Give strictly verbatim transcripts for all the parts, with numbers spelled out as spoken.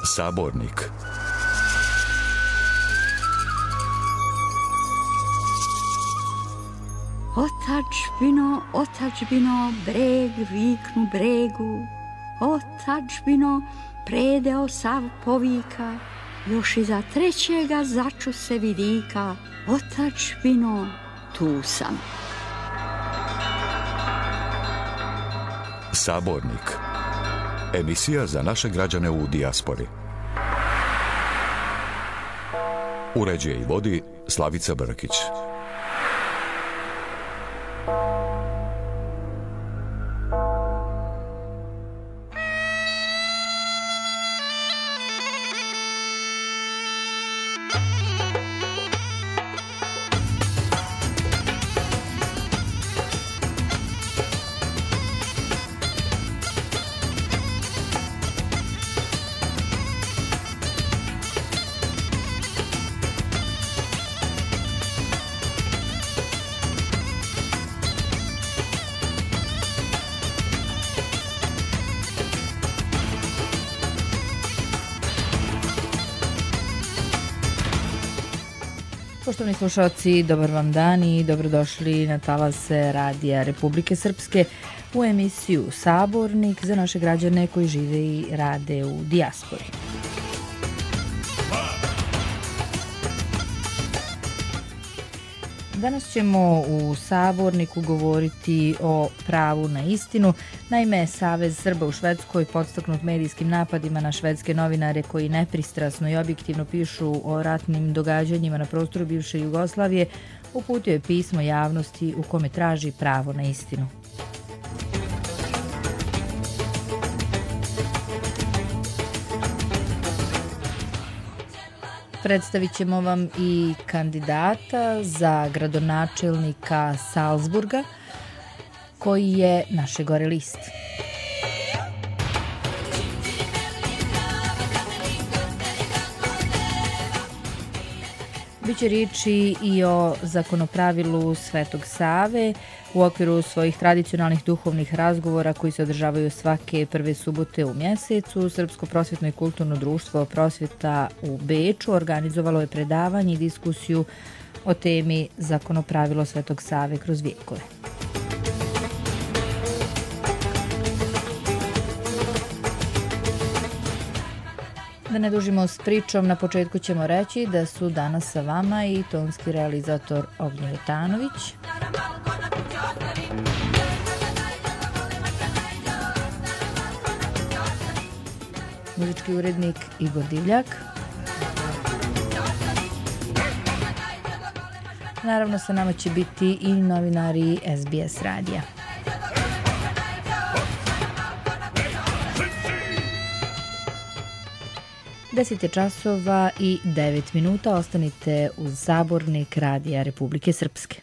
Sabornik. Otadžbino, otadžbino, breg viknu bregu, otadžbino, predeo sav povika, još iza trećega začu se vidika, otadžbino, tu sam. Sabornik. Emisija za naše građane u dijaspori. Uređuje i vodi Slavica Brkić. Poštovani slušalci, dobar vam dan i dobrodošli na talase Radija Republike Srpske u emisiju Sabornik za naše građane koji žive i rade u dijaspori. Danas ćemo u Saborniku govoriti o pravu na istinu. Naime, Savez Srba u Švedskoj, podstaknut medijskim napadima na švedske novinare koji nepristrasno i objektivno pišu o ratnim događanjima na prostoru bivše Jugoslavije, uputio je pismo javnosti u kome traži pravo na istinu. Predstavit ćemo vam i kandidata za gradonačelnika Salzburga, koji je naše gore list. Biće riječi i o zakonopravilu Svetog Save u okviru svojih tradicionalnih duhovnih razgovora koji se održavaju svake prve subote u mjesecu. Srpsko prosvjetno i kulturno društvo Prosvjeta u Beču organizovalo je predavanje i diskusiju o temi zakonopravilo Svetog Save kroz vijekove. Da ne dužimo s pričom, na početku ćemo reći da su danas sa vama i tonski realizator Ognjen Jotanović, muzički urednik Igor Divljak, naravno sa nama će biti i novinari S B S radija. deset je časova i devet minuta, ostanite uz Sabornik Radija Republike Srpske.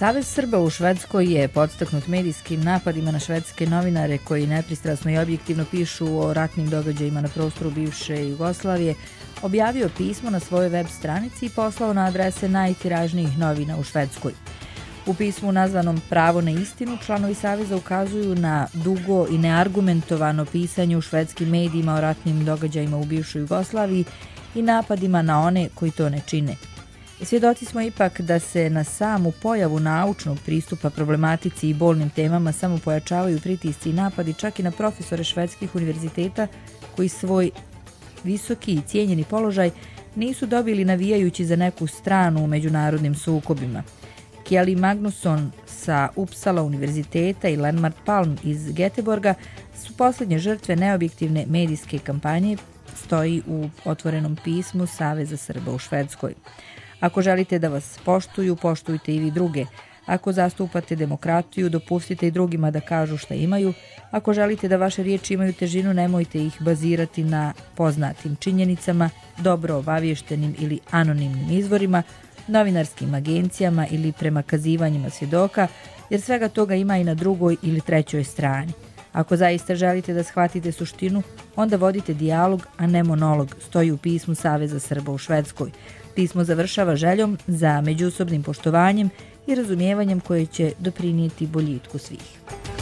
Savez Srba u Švedskoj je podstaknut medijskim napadima na švedske novinare koji nepristrasno i objektivno pišu o ratnim događajima na prostoru bivše Jugoslavije, objavio pismo na svojoj web stranici i poslao na adrese najtiražnijih novina u Švedskoj. U pismu nazvanom Pravo na istinu članovi Saveza ukazuju na dugo i neargumentovano pisanje u švedskim medijima o ratnim događajima u bivšoj Jugoslaviji i napadima na one koji to ne čine. Svjedoci smo ipak da se na samu pojavu naučnog pristupa problematici i bolnim temama samo pojačavaju pritisci i napadi čak i na profesore švedskih univerziteta koji svoj visoki i cijenjeni položaj nisu dobili navijajući za neku stranu u međunarodnim sukobima. Kelly Magnusson sa Uppsala univerziteta i Lennart Palm iz Göteborga su posljednje žrtve neobjektivne medijske kampanje, stoji u otvorenom pismu Saveza Srba u Švedskoj. Ako želite da vas poštuju, poštujte i vi druge. Ako zastupate demokratiju, dopustite i drugima da kažu šta imaju. Ako želite da vaše riječi imaju težinu, nemojte ih bazirati na poznatim činjenicama, dobro obaviještenim ili anonimnim izvorima, novinarskim agencijama ili prema kazivanjima svjedoka, jer svega toga ima i na drugoj ili trećoj strani. Ako zaista želite da shvatite suštinu, onda vodite dijalog, a ne monolog, stoji u pismu Saveza Srba u Švedskoj. Pismo završava željom za međusobnim poštovanjem i razumijevanjem koje će doprinijeti boljitku svih.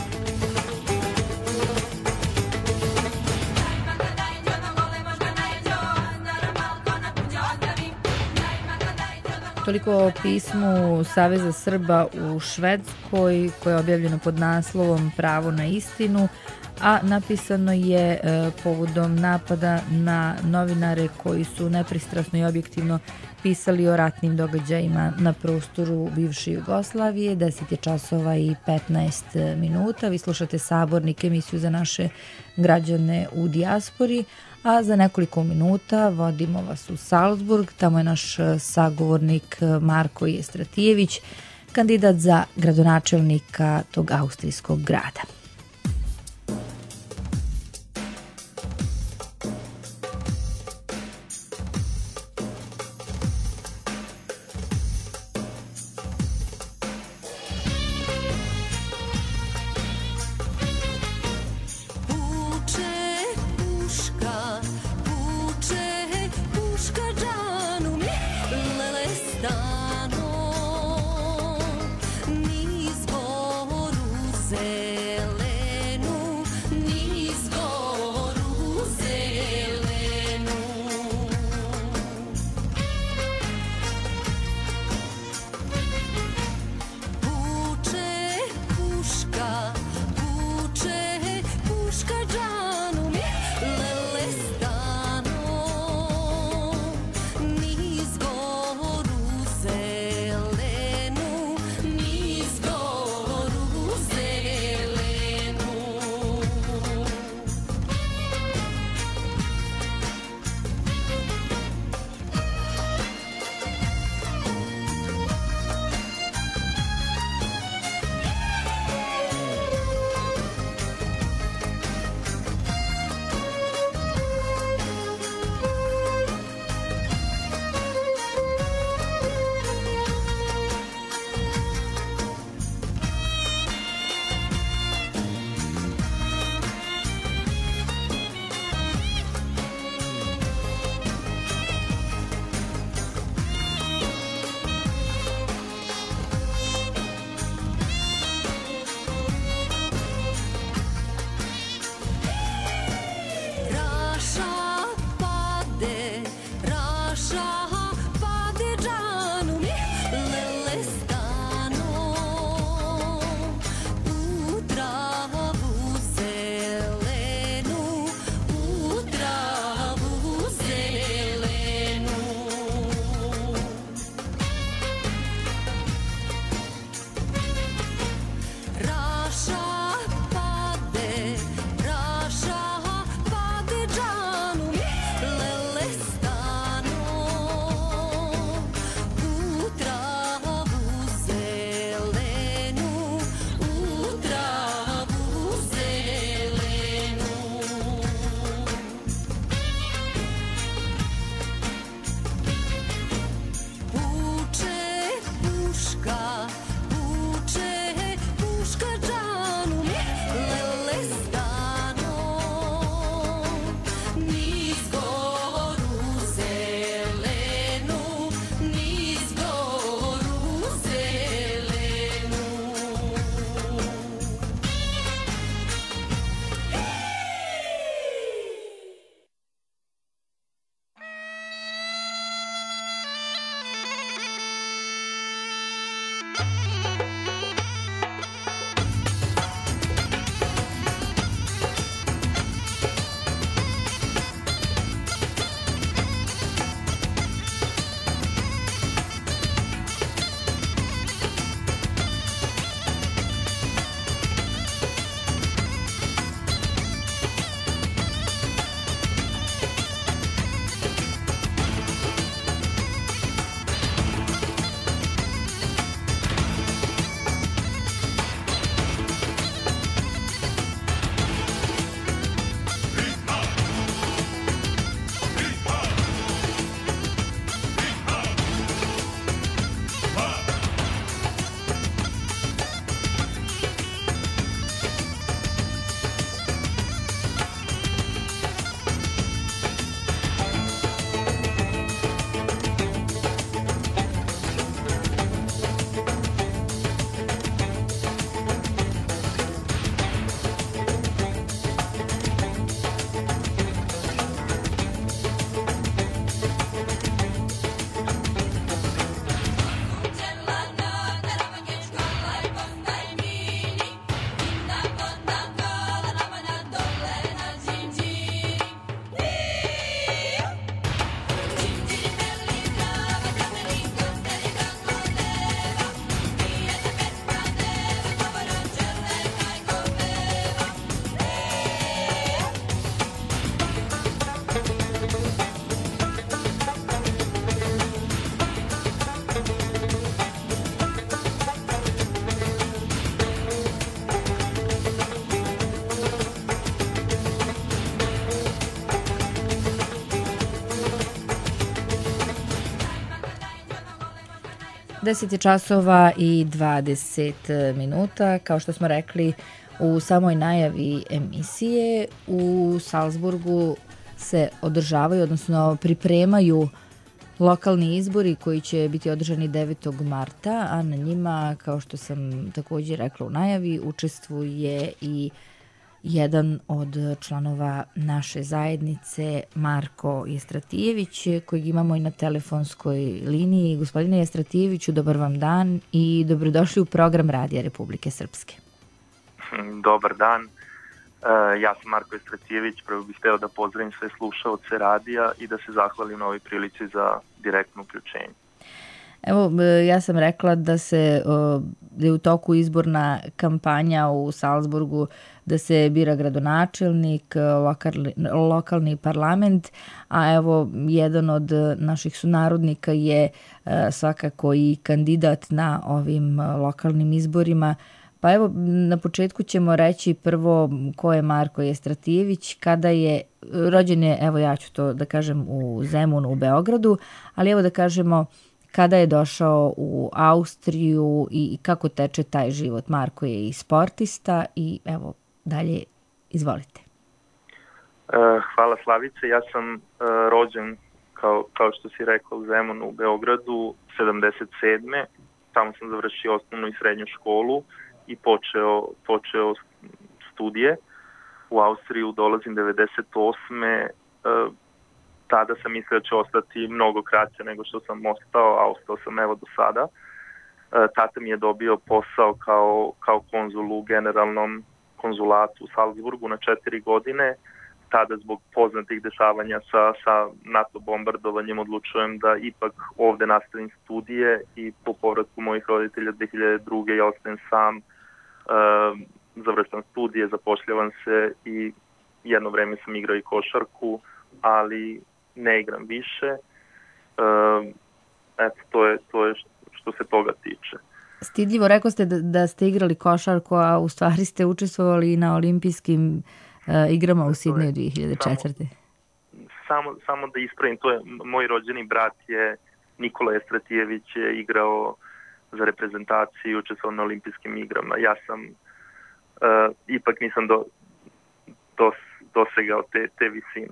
Toliko o pismu Saveza Srba u Švedskoj koje je objavljeno pod naslovom Pravo na istinu, a napisano je e, povodom napada na novinare koji su nepristrasno i objektivno pisali o ratnim događajima na prostoru bivše Jugoslavije. deset je časova i petnaest minuta. Vi slušate Sabornik, emisiju za naše građane u dijaspori, a za nekoliko minuta vodimo vas u Salzburg. Tamo je naš sagovornik Marko Jestratijević, kandidat za gradonačelnika tog austrijskog grada. Sail deset je časova i dvadeset minuta. Kao što smo rekli u samoj najavi emisije, u Salzburgu se održavaju, odnosno pripremaju lokalni izbori koji će biti održani devetog marta, a na njima, kao što sam također rekla u najavi, učestvuje i jedan od članova naše zajednice, Marko Jestratijević, kojeg imamo i na telefonskoj liniji. Gospodine Jestratijeviću, dobar vam dan i dobrodošli u program Radija Republike Srpske. Dobar dan. Ja sam Marko Jestratijević, prvo bih hteo da pozdravim sve slušaoce radija i da se zahvalim na ovoj prilici za direktno uključenje. Evo, ja sam rekla da se da je u toku izborna kampanja u Salzburgu, da se bira gradonačelnik, lokalni, lokalni parlament, a evo jedan od naših sunarodnika je svakako i kandidat na ovim lokalnim izborima. Pa evo, na početku ćemo reći prvo ko je Marko Jestratijević, kada je, rođen je, evo ja ću to da kažem, u Zemunu, u Beogradu, ali evo da kažemo kada je došao u Austriju i kako teče taj život. Marko je i sportista i evo dalje, izvolite. Hvala Slavice, ja sam rođen, kao, kao što si rekao, u Zemunu, u Beogradu, sedamdeset sedme Tamo sam završio osnovnu i srednju školu i počeo, počeo studije. U Austriju dolazim devedeset osme Tada sam mislio da će ostati mnogo kraće nego što sam ostao, a ostao sam evo do sada. Tata mi je dobio posao kao, kao konzul u generalnom konzulatu u Salzburgu na četiri godine. Tada zbog poznatih dešavanja sa, sa NATO bombardovanjem odlučujem da ipak ovde nastavim studije i po povratku mojih roditelja dve hiljade druge ja ostajem sam, e, završam studije, zapošljavam se i jedno vreme sam igrao i košarku, ali ne igram više. E, eto, to je, to je što se toga tiče. Stidljivo, rekao ste da, da ste igrali košarku, a u stvari ste učestvovali na olimpijskim uh, igrama u Sidneju dve hiljade četvrte Samo, samo, samo da ispravim, to je moj rođeni brat je Nikola Jestratijević, je igrao za reprezentaciju i učestvovao na olimpijskim igrama. Ja sam, uh, ipak nisam do, dos, dosegao te, te visine.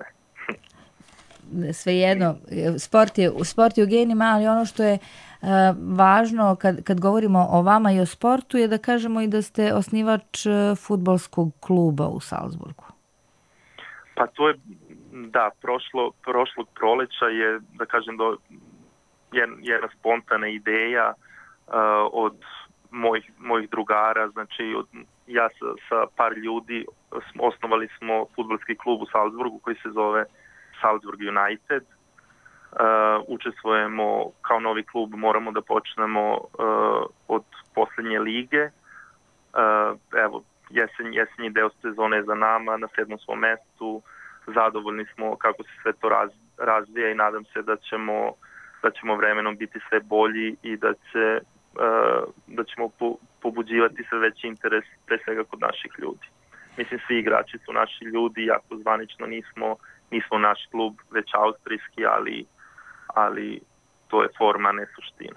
Svejedno, sport je, sport je u genima, ali ono što je uh, važno kad, kad govorimo o vama i o sportu je da kažemo i da ste osnivač uh, fudbalskog kluba u Salzburgu. Pa to je, da, prošlo, prošlog proleća je, da kažem, do, jedna spontana ideja uh, od mojih, mojih drugara, znači od, ja sa, sa par ljudi osnovali smo fudbalski klub u Salzburgu koji se zove Salzburg United. Uh, učestvujemo kao novi klub, moramo da počnemo uh, od poslednje lige. Uh, evo, jesen, jesenji deo sezone je za nama, na sedmom smo mestu, zadovoljni smo kako se sve to raz, razvija i nadam se da ćemo, da ćemo vremenom biti sve bolji i da, će, uh, da ćemo po, pobuđivati sve veći interes pre svega kod naših ljudi. Mislim, svi igrači su naši ljudi, jako zvanično nismo nismo naš klub, već austrijski, ali, ali to je forma, ne suština.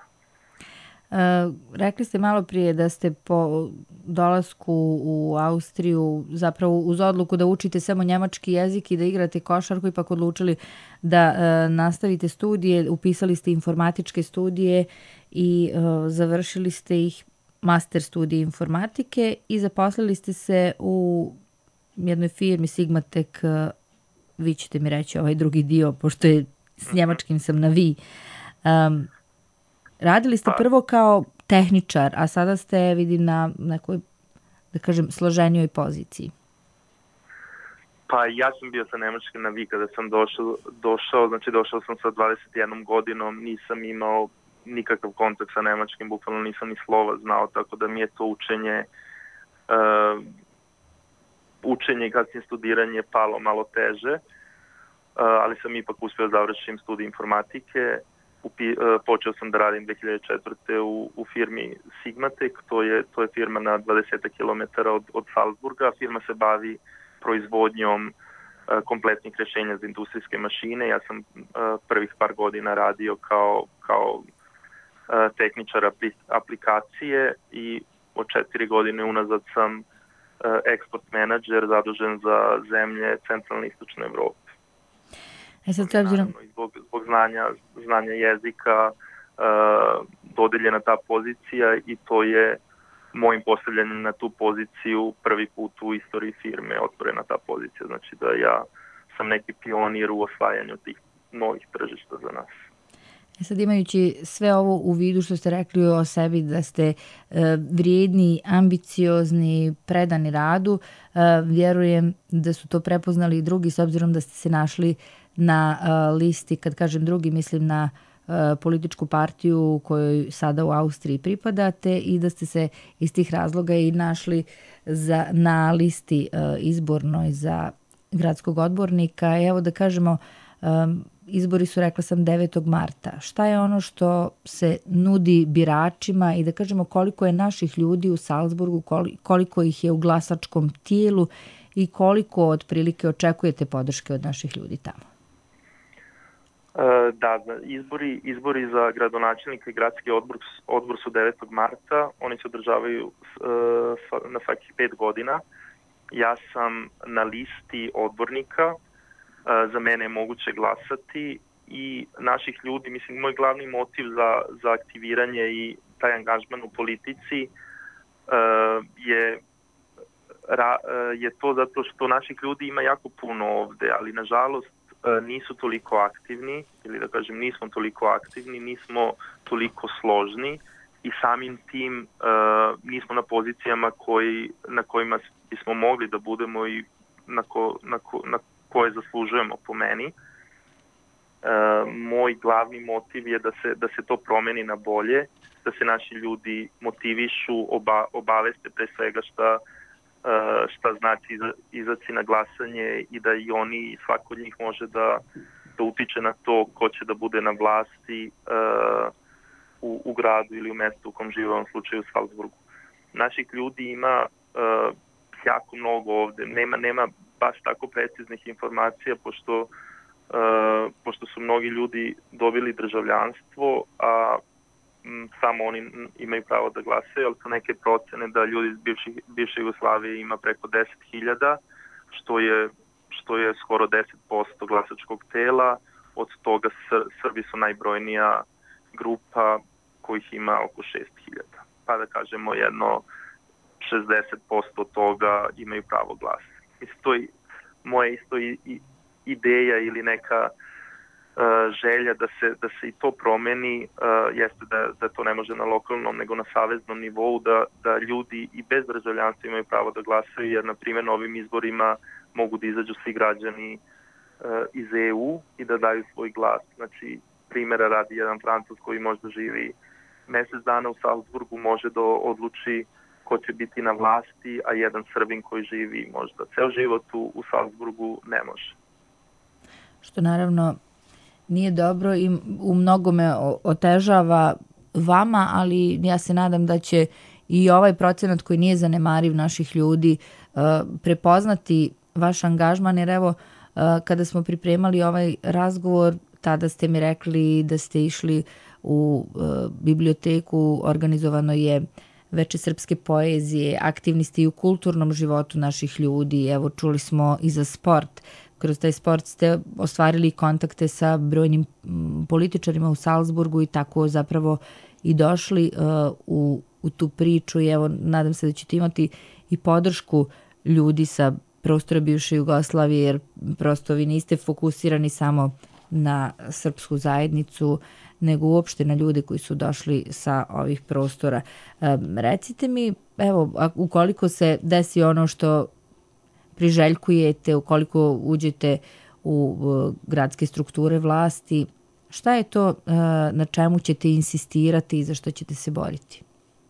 E, rekli ste malo prije da ste po dolasku u Austriju zapravo uz odluku da učite samo njemački jezik i da igrate košarku ipak odlučili da e, nastavite studije, upisali ste informatičke studije i e, završili ste ih, master studije informatike i zaposlili ste se u jednoj firmi Sigmatek. Vi ćete mi reći ovaj drugi dio, pošto je s njemačkim sam na vi. Um, radili ste prvo kao tehničar, a sada ste, vidim, na nekoj, da kažem, složenijoj poziciji. Pa ja sam bio sa nemačkim na vi kada sam došao, došao, znači došao sam sa dvadeset jednom godinom, nisam imao nikakav kontakt sa nemačkim, bukvalno nisam ni slova znao, tako da mi je to učenje... Uh, učenje i kasnije studiranje palo malo teže, ali sam ipak uspio da završim studij informatike. Počeo sam da radim dve hiljade četvrte u, u firmi Sigmatek, to je, to je firma na dvadeset kilometara od, od Salzburga. Firma se bavi proizvodnjom kompletnih rešenja za industrijske mašine. Ja sam prvih par godina radio kao, kao tehničar aplikacije i od četiri godine unazad sam eksport menadžer zadužen za zemlje centralne i istočne Evrope. E sad, obzirom... Zbog, zbog znanja, znanja jezika dodeljena ta pozicija i to je mojim postavljanjem na tu poziciju prvi put u istoriji firme otvorena ta pozicija. Znači da ja sam neki pionir u osvajanju tih novih tržišta za nas. E sad, imajući sve ovo u vidu što ste rekli o sebi, da ste e, vrijedni, ambiciozni, predani radu, e, vjerujem da su to prepoznali i drugi, s obzirom da ste se našli na e, listi, kad kažem drugi, mislim na e, političku partiju kojoj sada u Austriji pripadate i da ste se iz tih razloga i našli za, na listi e, izbornoj za gradskog odbornika. Evo da kažemo, e, izbori su, rekla sam, devetog marta. Šta je ono što se nudi biračima i da kažemo koliko je naših ljudi u Salzburgu, koliko ih je u glasačkom tijelu i koliko otprilike očekujete podrške od naših ljudi tamo? Da, izbori, izbori za gradonačelnika i gradski odbor, odbor su devetog marta. Oni se održavaju na svakih pet godina. Ja sam na listi odbornika. Za mene je moguće glasati i naših ljudi, mislim, moj glavni motiv za, za aktiviranje i taj angažman u politici uh, je, ra, uh, je to zato što naših ljudi ima jako puno ovde, ali nažalost uh, nisu toliko aktivni, ili da kažem nismo toliko aktivni, nismo toliko složni i samim tim uh, nismo na pozicijama koji, na kojima bismo mogli da budemo i na, ko, na, ko, na koje zaslužujemo po meni. E, moj glavni motiv je da se, da se to promeni na bolje, da se naši ljudi motivišu, oba, obaveste pre svega šta, šta znači izaći na glasanje i da i oni, svako od njih može da, da utiče na to ko će da bude na vlasti e, u, u gradu ili u mestu u kom žive, u ovom slučaju u Salzburgu. Naših ljudi ima e, jako mnogo ovde, nema, nema baš tako preciznih informacija, pošto, uh, pošto su mnogi ljudi dobili državljanstvo, a m, samo oni imaju pravo da glasaju, ali su neke procene da ljudi iz bivše, bivše Jugoslavije ima preko deset hiljada, što je, što je skoro deset posto glasačkog tela, od toga Sr Srbi su najbrojnija grupa kojih ima oko šest hiljada. Pa da kažemo jedno šezdeset posto toga imaju pravo glasa. Mislim, to je moja isto i, i ideja ili neka uh, želja da se, da se i to promeni, uh, jeste da, da to ne može na lokalnom nego na saveznom nivou, da, da ljudi i bez državljanstva imaju pravo da glasaju, jer na primjer na ovim izborima mogu da izađu svi građani uh, iz E U i da daju svoj glas. Znači, primjera radi jedan Francuz koji možda živi mesec dana u Salzburgu može da odluči ko će biti na vlasti, a jedan Srbin koji živi možda ceo život u, u Salzburgu ne može. Što naravno nije dobro i u mnogome otežava vama, ali ja se nadam da će i ovaj procenat koji nije zanemariv naših ljudi prepoznati vaš angažman, jer evo kada smo pripremali ovaj razgovor, tada ste mi rekli da ste išli u biblioteku, organizovano je Veče srpske poezije, aktivni ste i u kulturnom životu naših ljudi, evo čuli smo i za sport. Kroz taj sport ste ostvarili kontakte sa brojnim političarima u Salzburgu i tako zapravo i došli uh, u, u tu priču i evo nadam se da ćete imati i podršku ljudi sa prostora bivše Jugoslavije, jer prosto vi niste fokusirani samo na srpsku zajednicu, nego uopšte na ljude koji su došli sa ovih prostora. E, recite mi, evo, ukoliko se desi ono što priželjkujete, ukoliko uđete u uh, gradske strukture vlasti, šta je to uh, na čemu ćete insistirati i za što ćete se boriti?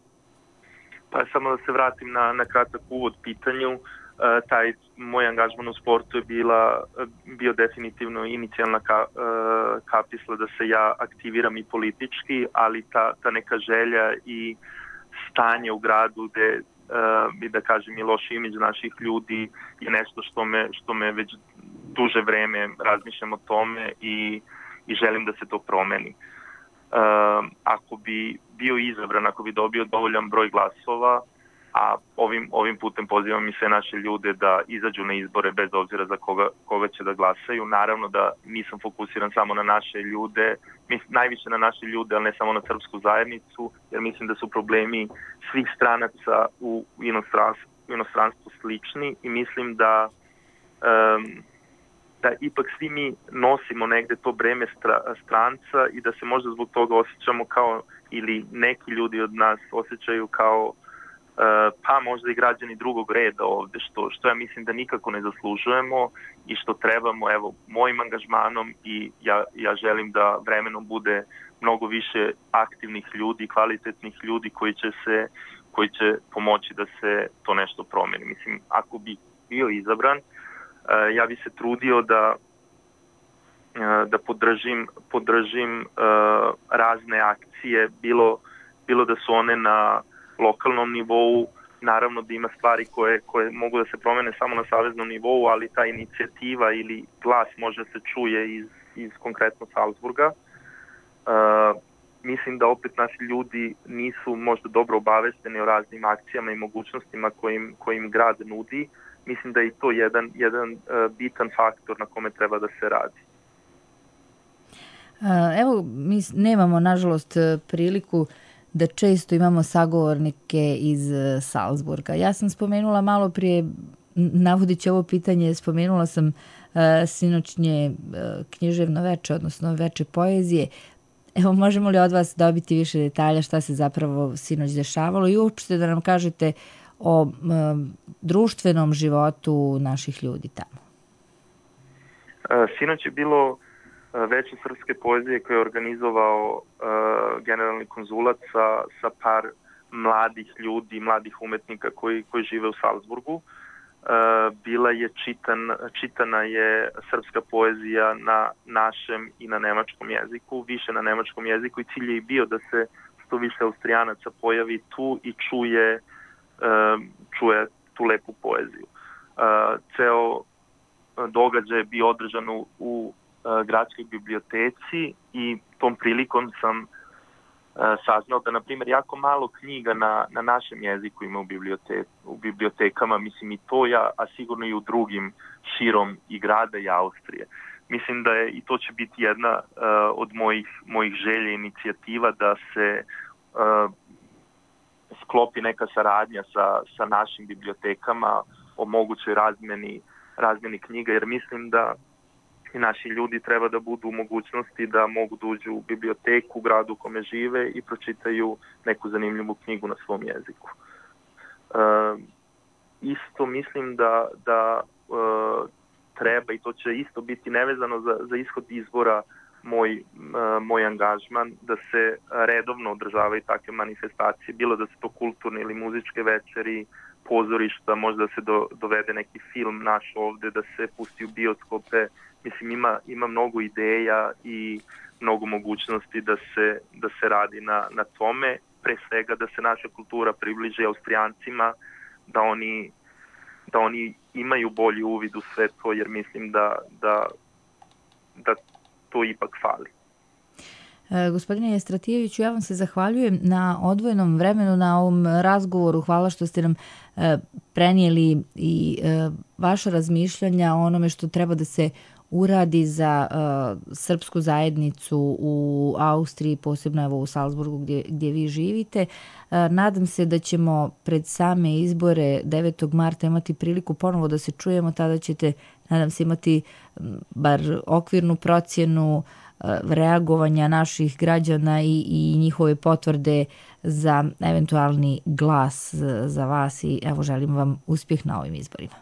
Pa samo da se vratim na, na kratak uvod pitanju. Uh, taj moj angažman u sportu je bila, bio definitivno inicijalna ka, uh, kapisla da se ja aktiviram i politički, ali ta, ta neka želja i stanje u gradu gde uh, i da kažem i loš imidž naših ljudi je nešto što me, što me već duže vreme razmišljam o tome i, i želim da se to promeni. ako bi bio izabran, ako bi dobio dovoljan broj glasova, a ovim, ovim putem pozivam i sve naše ljude da izađu na izbore bez obzira za koga, koga će da glasaju. Naravno da nisam fokusiran samo na naše ljude, mislim, najviše na naše ljude, ali ne samo na srpsku zajednicu, jer mislim da su problemi svih stranaca u inostranstvu, u inostranstvu slični i mislim da um, da ipak svi mi nosimo negde to breme stra, stranca i da se možda zbog toga osjećamo kao, ili neki ljudi od nas osjećaju kao pa možda i građani drugog reda ovde, što, što ja mislim da nikako ne zaslužujemo i što trebamo, evo, mojim angažmanom i ja, ja želim da vremenom bude mnogo više aktivnih ljudi, kvalitetnih ljudi koji će se, koji će pomoći da se to nešto promeni. Mislim, ako bi bio izabran, ja bi se trudio da da podržim, podržim razne akcije, bilo, bilo da su one na lokalnom nivou, naravno da ima stvari koje, koje mogu da se promene samo na saveznom nivou, ali ta inicijativa ili glas može se čuje iz, iz konkretno Salzburga. Uh, mislim da opet naši ljudi nisu možda dobro obavešteni o raznim akcijama i mogućnostima kojim, kojim grad nudi. Mislim da je to jedan, jedan uh, bitan faktor na kome treba da se radi. Evo, mi nemamo, nažalost, priliku da često imamo sagovornike iz Salzburga. Ja sam spomenula malo prije, navodići ovo pitanje, spomenula sam uh, sinoćnje uh, književno veče, odnosno veče poezije. Evo, možemo li od vas dobiti više detalja šta se zapravo sinoć dešavalo i uopšte da nam kažete o uh, društvenom životu naših ljudi tamo? Uh, sinoć je bilo veće srpske poezije koje je organizovao uh, generalni konzulat sa, sa par mladih ljudi, mladih umetnika koji, koji žive u Salzburgu. Uh, bila je čitan, čitana je srpska poezija na našem i na nemačkom jeziku, više na nemačkom jeziku i cilj je i bio da se što više Austrijanaca pojavi tu i čuje, uh, čuje tu lepu poeziju. Uh, ceo događaj je bio održan u, u gradskoj biblioteci i tom prilikom sam uh, saznao da, na primjer, jako malo knjiga na, na našem jeziku ima u, bibliote, u bibliotekama, mislim i to ja, a sigurno i u drugim širom i grada i Austrije. Mislim da je, i to će biti jedna uh, od mojih, mojih želja i inicijativa da se uh, sklopi neka saradnja sa, sa našim bibliotekama o mogućoj razmeni, razmeni knjiga, jer mislim da i naši ljudi treba da budu u mogućnosti da mogu da uđu u biblioteku u gradu u kome žive i pročitaju neku zanimljivu knjigu na svom jeziku. E, isto mislim da, da e, treba, i to će isto biti nevezano za, za ishod izbora, moj, e, moj angažman, da se redovno održavaju takve manifestacije, bilo da su to kulturne ili muzičke večeri, pozorišta, možda se do, dovede neki film naš ovde, da se pusti u bioskope. Mislim, ima, ima mnogo ideja i mnogo mogućnosti da se, da se radi na, na tome. Pre svega da se naša kultura približi Austrijancima, da oni, da oni imaju bolji uvid u sve to, jer mislim da, da, da to ipak fali. Gospodine Jestratijeviću, ja vam se zahvaljujem na odvojenom vremenu, na ovom razgovoru. Hvala što ste nam prenijeli i vaša razmišljanja o onome što treba da se uradi za srpsku zajednicu u Austriji, posebno evo u Salzburgu gdje, gdje vi živite. Nadam se da ćemo pred same izbore devetog marta imati priliku ponovo da se čujemo. Tada ćete, nadam se, imati bar okvirnu procjenu reagovanja naših građana i, i njihove potvrde za eventualni glas za vas i evo želim vam uspjeh na ovim izborima.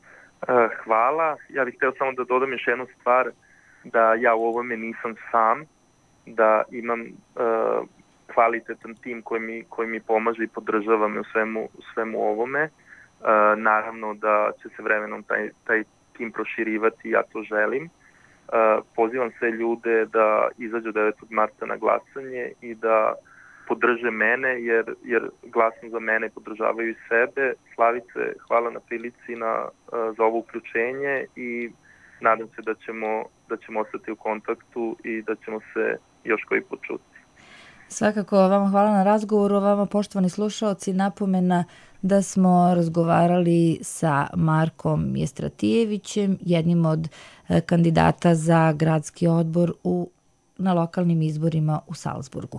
Hvala. Ja bih htio samo da dodam još jednu stvar, da ja u ovome nisam sam, da imam uh, kvalitetan tim koji mi, koji mi pomaže i podržava me u svemu, u svemu ovome. Uh, naravno da će se vremenom taj, taj tim proširivati, ja to želim. Uh, pozivam sve ljude da izađu devetog marta na glasanje i da podrže mene, jer, jer glasom za mene podržavaju i sebe. Slavice, hvala na prilici na, uh, za ovo uključenje i nadam se da ćemo, da ćemo ostati u kontaktu i da ćemo se još koji put čuti. Svakako vama hvala na razgovoru, vama poštovani slušaoci, napomena da smo razgovarali sa Markom Jestratijevićem, jednim od kandidata za gradski odbor u, na lokalnim izborima u Salzburgu.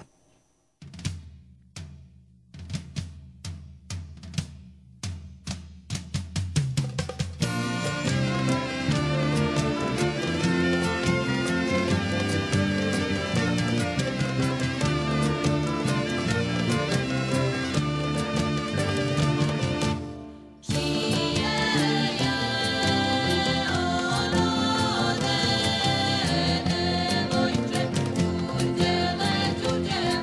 Yeah.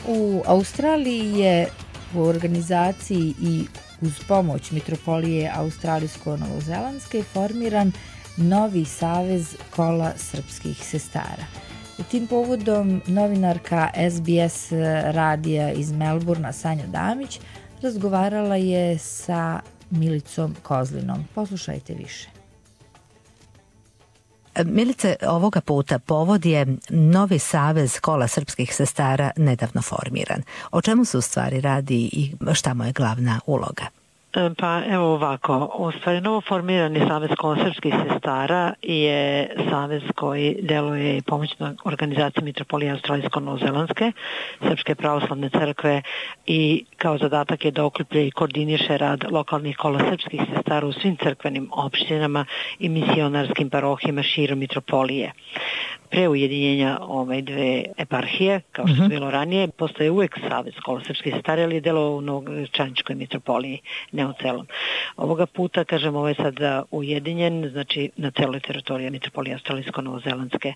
U Australiji je u organizaciji i uz pomoć Mitropolije Australijsko-Novozelandske formiran novi savez kola srpskih sestara. Tim povodom novinarka S B S radija iz Melburna Sanja Damić razgovarala je sa Milicom Kozlinom. Poslušajte više. Milice, ovoga puta povod je novi savez kola srpskih sestara nedavno formiran. O čemu se u stvari radi i šta mu je glavna uloga? Pa evo ovako, u stvari novo formirani savez kola srpskih sestara je savez koji deluje i pomoćna organizacija Mitropolije Australijsko-Novozelandske, Srpske pravoslavne crkve i kao zadatak je da okuplja i koordiniše rad lokalnih kola srpskih sestara u svim crkvenim opštinama i misionarskim parohijama širom Mitropolije. Pre ujedinjenja ove dve eparhije, kao što je bilo ranije, postoje uvek savez kola srpskih sestara, ali je delovao u Novogradišćanskoj Mitropoliji, ne u celom. Ovoga puta, kažem, ovo je sada ujedinjen, znači na celoj teritoriji Mitropolije Australijsko-Novozelandske.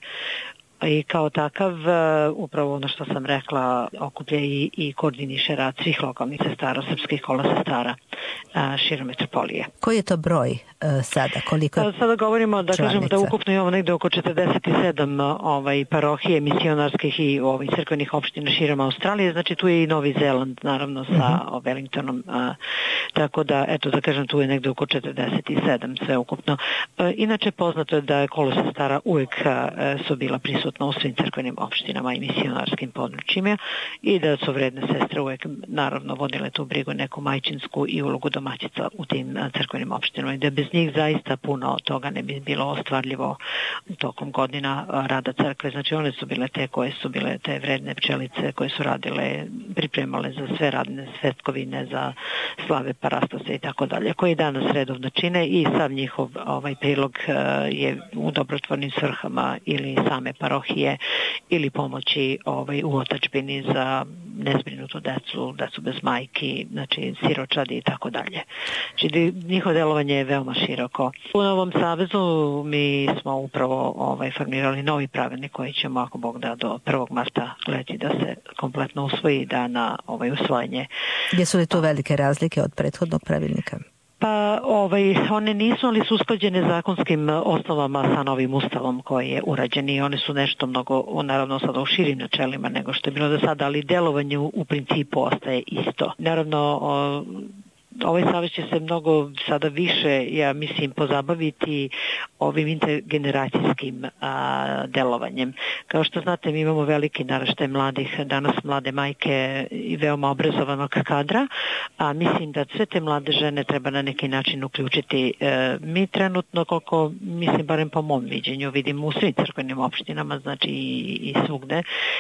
I kao takav, upravo ono što sam rekla, okuplja i, i koordiniše rad svih lokalnih sestara, srpskih kola sestara širom Mitropolije. Koji je to broj uh, sada? Koliko je sada govorimo da članica? Kažemo da ukupno imamo negde oko četrdeset sedam ovaj, parohije misionarskih i ovaj, crkvenih opština širom Australije, znači tu je i Novi Zeland naravno sa uh-huh. Wellingtonom, a, tako da eto da kažem tu je negde oko četrdeset sedam sve ukupno. A, inače poznato je da je kolo sestara uvek a, su bila prisutna u svim crkvenim opštinama i misionarskim područjima i da su vredne sestre uvek naravno vodile tu brigu neku majčinsku i ulogu domaćica u tim crkvenim opštinama i da bez njih zaista puno od toga ne bi bilo ostvarljivo tokom godina rada crkve. Znači one su bile te koje su bile te vredne pčelice koje su radile, pripremale za sve radne svetkovine, za slave parastase i tako dalje, koji danas redovno čine i sav njihov ovaj prilog je u dobrotvornim svrhama ili same parohije ili pomoći ovaj, u otadžbini za nezbrinutu decu, decu bez majki, znači siročadi i tako dalje. Znači njihovo delovanje je veoma široko. U Novom savezu mi smo upravo ovaj, formirali novi pravilnik koji ćemo, ako Bog da, do prvog marta leti da se kompletno usvoji da na ovaj, usvojenje. Jesu li tu velike razlike od prethodnog pravilnika? Pa ovaj, one nisu, ali su usklađene zakonskim osnovama sa novim ustavom koji je urađen i one su nešto mnogo, naravno sada u širim načelima nego što je bilo do sada, ali delovanje u, u principu ostaje isto. Naravno, o, ovaj savez će se mnogo sada više, ja mislim, pozabaviti ovim intergeneracijskim a, delovanjem. Kao što znate, mi imamo veliki naraštaj mladih, danas mlade majke i veoma obrazovanog kadra, a mislim da sve te mlade žene treba na neki način uključiti. E, mi trenutno, koliko, mislim, barem po mom viđenju, vidimo u svim crkvenim opštinama, znači i, i svugde,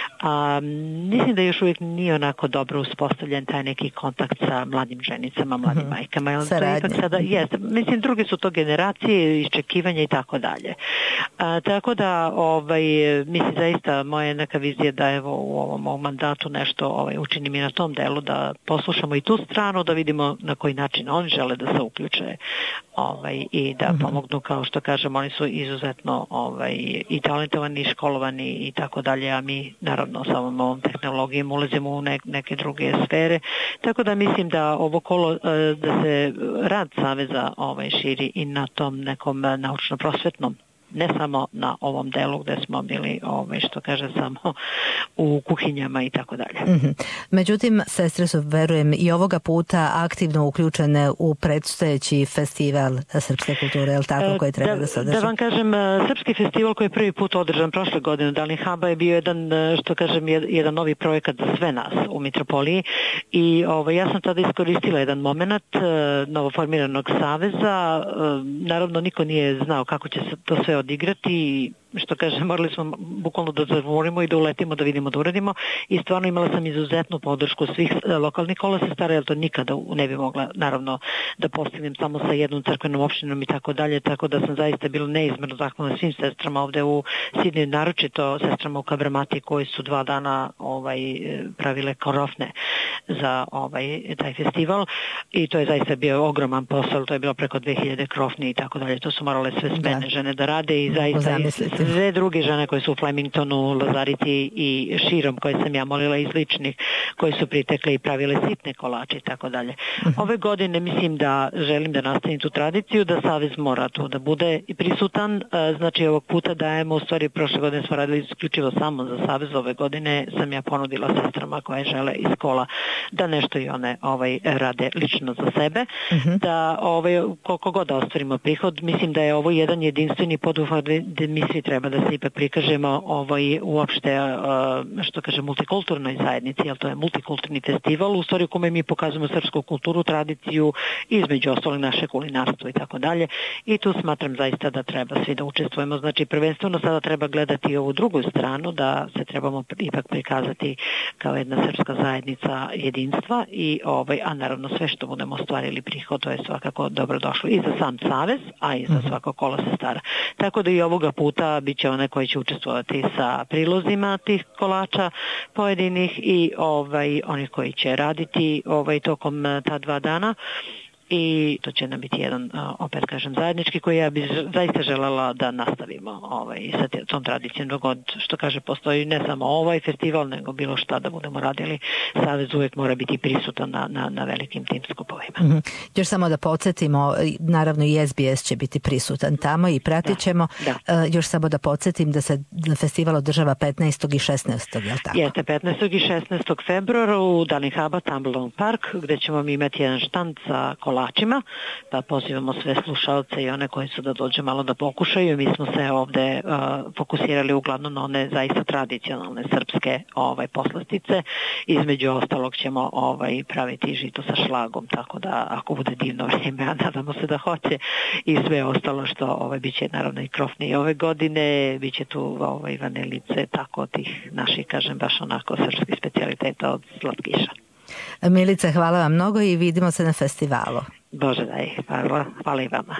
a, mislim da još uvijek nije onako dobro uspostavljen taj neki kontakt sa mladim ženicama, mladim majkama. Jel, to je ipak sada, jest, mislim, druge su to generacije, iščekivanja i tako dalje. A, tako da, ovaj, mislim, zaista moja neka vizija da evo u ovom, ovom mandatu nešto ovaj, učinim i na tom delu, da poslušamo i tu stranu, da vidimo na koji način oni žele da se uključe ovaj, i da mm-hmm. pomognu, kao što kažem, oni su izuzetno ovaj, i talentovani, i školovani i tako dalje, a mi naravno sa ovom, ovom tehnologijom ulazimo u ne, neke druge sfere. Tako da mislim da ovo kolo, da se rad saveza ovaj, širi i na tom nekom naučno-prosvetnom, ne samo na ovom delu gde smo bili, ovaj, što kaže, samo u kuhinjama i tako dalje. Mm-hmm. Međutim, sestre su, verujem, i ovoga puta aktivno uključene u predstojeći festival srpske kulture, je li tako, koji treba da, da se održi? Da vam kažem, srpski festival koji je prvi put održan prošle godine u Dalin Haba je bio jedan, što kažem, jedan novi projekat za sve nas u Mitropoliji i ovaj, ja sam tada iskoristila jedan moment novoformiranog saveza. Naravno, niko nije znao kako će se to sve odigrati, što kaže, morali smo bukvalno da zavorimo i da uletimo, da vidimo, da uradimo i stvarno imala sam izuzetnu podršku svih lokalnih kola sestara, jer to nikada ne bi mogla, naravno, da postignem samo sa jednom crkvenom opštinom i tako dalje, tako da sam zaista bila neizmerno zahvalna svim sestrama ovde u Sidneju, naročito sestrama u Kabramati koji su dva dana ovaj, pravile korofne za ovaj, taj festival i to je zaista bio ogroman posao, to je bilo preko dve hiljade krofni i tako dalje, to su morale sve smene žene da rade i zaista dve druge žene koje su u Flemingtonu, Lazarici i širom koje sam ja molila iz ličnih, koji su pritekle i pravile sitne kolače i tako dalje. Ove godine mislim da želim da nastavim tu tradiciju, da Savez mora tu da bude prisutan, znači ovog puta dajemo, u stvari prošle godine smo radili isključivo samo za Savez, ove godine sam ja ponudila sestrama koje žele iz kola da nešto i one ovaj, rade lično za sebe, uh-huh. da ovaj, koliko god da ostvarimo prihod, mislim da je ovo jedan jedinstveni poduhvat gde mi svi treba da se ipak prikažemo ovaj, uopšte, što kaže, multikulturnoj zajednici, jer to je multikulturni festival, u stvari u kome mi pokazujemo srpsku kulturu, tradiciju, između ostalog naše kulinarstvo i tako dalje. I tu smatram zaista da treba svi da učestvujemo. Znači, prvenstveno sada treba gledati ovu drugu stranu, da se trebamo ipak prikazati kao jedna srpska zajednica jedinstva i ovaj, a naravno sve što budemo ostvarili prihod, to je svakako dobrodošlo i za sam Savez, a i za svako kola sestara. Tako da i ovoga puta bit će one koji će učestvovati sa prilozima tih kolača pojedinih i ovaj, oni koji će raditi ovaj, tokom ta dva dana. I to će nam biti jedan, opet kažem, zajednički koji ja bih zaista želela da nastavimo ovaj, sa tom tradicijom dogod, što kaže, postoji ne samo ovaj festival, nego bilo šta da budemo radili. Savez uvijek mora biti prisutan na, na, na velikim tim skupovima. Mm-hmm. Još samo da podsjetimo, naravno i S B S će biti prisutan tamo i pratit ćemo. Da, da. Uh, još samo da podsjetim da se festival održava petnaestog i šesnaestog je li tako? Jeste, petnaestog i šesnaestog februara u Dalinhaba Tumbledown Park, gde ćemo mi imati jedan štand sa kolačima, pa pozivamo sve slušalce i one koji su da dođe malo da pokušaju. Mi smo se ovde uh, fokusirali uglavnom na one zaista tradicionalne srpske ovaj, poslastice. Između ostalog ćemo ovaj, praviti žito sa šlagom, tako da ako bude divno vrijeme, a nadamo se da hoće, i sve ostalo što ovaj, bit će naravno i krofni ove godine, bit će tu ovaj, vanilice, tako tih naših, kažem, baš onako srpskih specijaliteta od slatkiša. Milice, hvala vam mnogo i vidimo se na festivalu. Bože daj, hvala, hvala i vama.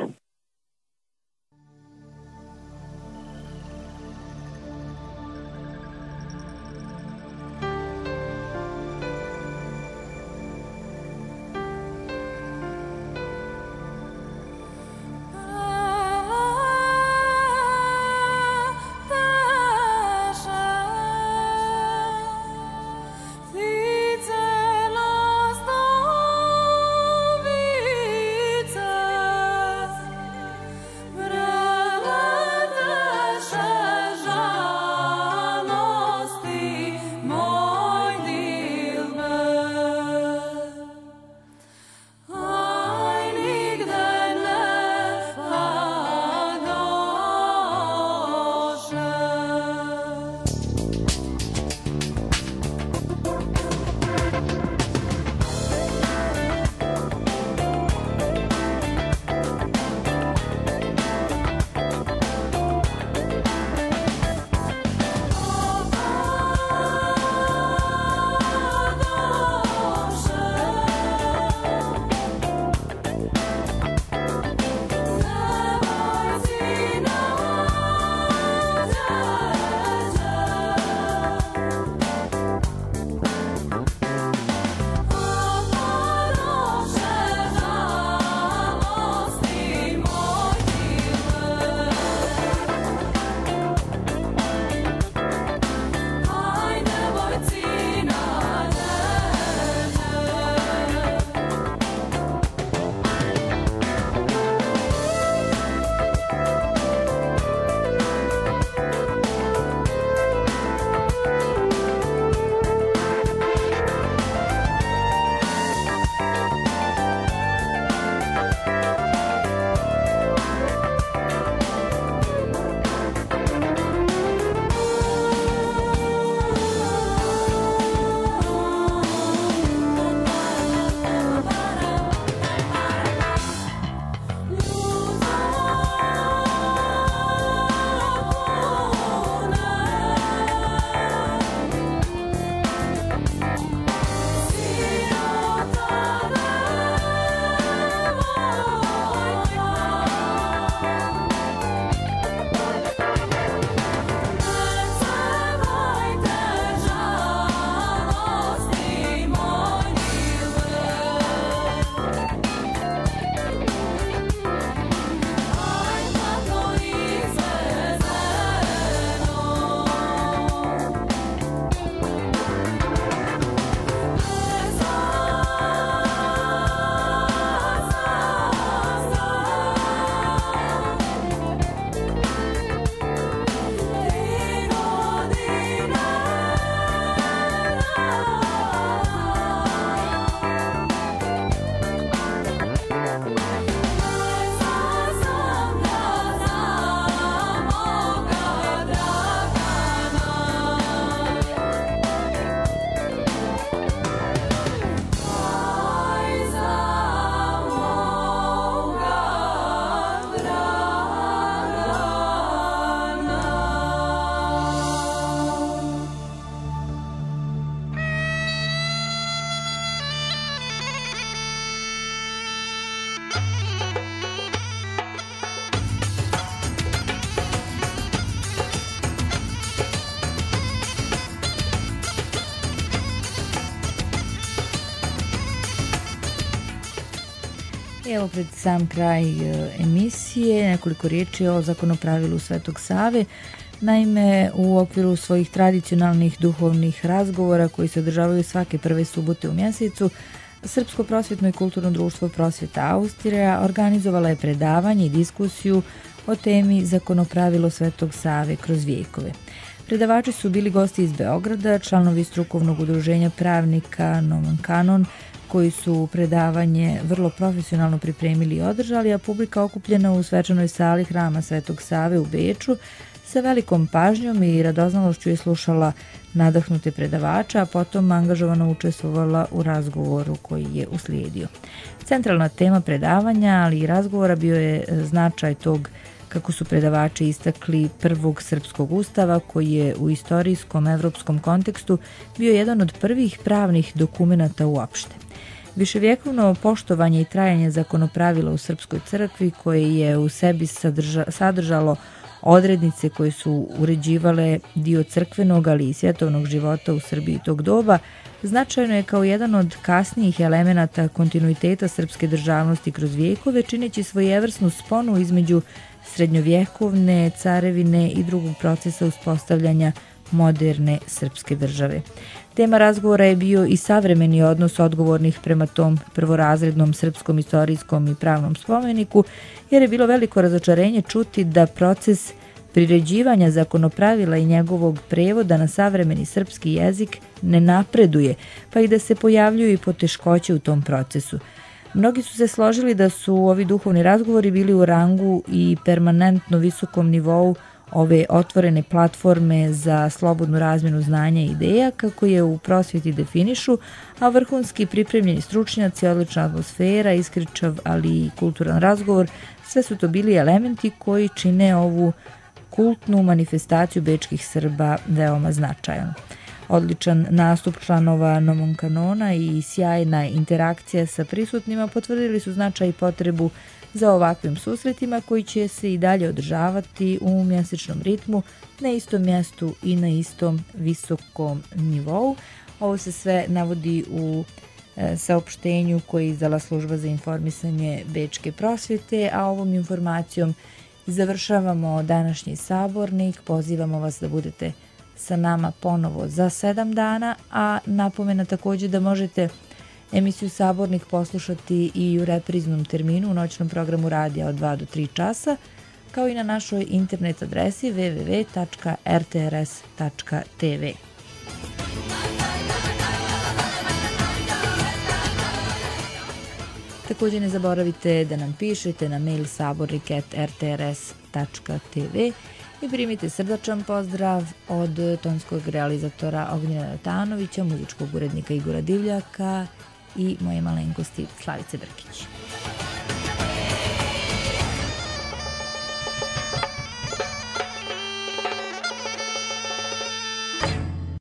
Vice Evo pred sam kraj emisije nekoliko riječi o zakonopravilu Svetog Save. Naime, u okviru svojih tradicionalnih duhovnih razgovora koji se održavaju svake prve subote u mjesecu, Srpsko prosvjetno i kulturno društvo Prosvjeta Austrija organizovala je predavanje i diskusiju o temi Zakonopravilo Svetog Save kroz vijekove. Predavači su bili gosti iz Beograda, članovi strukovnog udruženja pravnika Nomen Kanon, koji su predavanje vrlo profesionalno pripremili i održali, a publika okupljena u svečanoj sali Hrama Svetog Save u Beču sa velikom pažnjom i radoznalošću je slušala nadahnute predavača, a potom angažovano učestvovala u razgovoru koji je uslijedio. Centralna tema predavanja, ali i razgovora bio je značaj tog, kako su predavači istakli, prvog srpskog ustava koji je u istorijskom evropskom kontekstu bio jedan od prvih pravnih dokumenata uopšte. Viševjekovno poštovanje i trajanje zakonopravila u Srpskoj crkvi koje je u sebi sadrža, sadržalo odrednice koje su uređivale dio crkvenog, ali i svjetovnog života u Srbiji tog doba, značajno je kao jedan od kasnijih elemenata kontinuiteta srpske državnosti kroz vijekove, čineći svojevrsnu sponu između srednjovjekovne carevine i drugog procesa uspostavljanja moderne srpske države. Tema razgovora je bio i savremeni odnos odgovornih prema tom prvorazrednom srpskom istorijskom i pravnom spomeniku, jer je bilo veliko razočarenje čuti da proces priređivanja zakonopravila i njegovog prevoda na savremeni srpski jezik ne napreduje, pa i da se pojavljuju i poteškoće u tom procesu. Mnogi su se složili da su ovi duhovni razgovori bili u rangu i permanentno visokom nivou ove otvorene platforme za slobodnu razmjenu znanja i ideja, kako je u prosvjeti definišu, a vrhunski pripremljeni stručnjaci, odlična atmosfera, iskričav, ali i kulturan razgovor, sve su to bili elementi koji čine ovu kultnu manifestaciju bečkih Srba veoma značajan. Odličan nastup članova Nomen Kanona i sjajna interakcija sa prisutnima potvrdili su značaj i potrebu za ovakvim susretima koji će se i dalje održavati u mjesečnom ritmu na istom mjestu i na istom visokom nivou. Ovo se sve navodi u e, saopštenju koji izdala služba za informisanje Bečke prosvjete, a ovom informacijom završavamo današnji sabornik. Pozivamo vas da budete sa nama ponovo za sedam dana, a napomena također da možete emisiju Sabornik poslušati i u repriznom terminu u noćnom programu radija od dva do tri časa, kao i na našoj internet adresi w w w tačka r t r s tačka t v. Također ne zaboravite da nam pišete na mail sabornik at r t r s tačka t v i primite srdačan pozdrav od tonskog realizatora Ognjena Ratanovića, muzičkog urednika Igora Divljaka i moje malenkosti Slavice Brkić.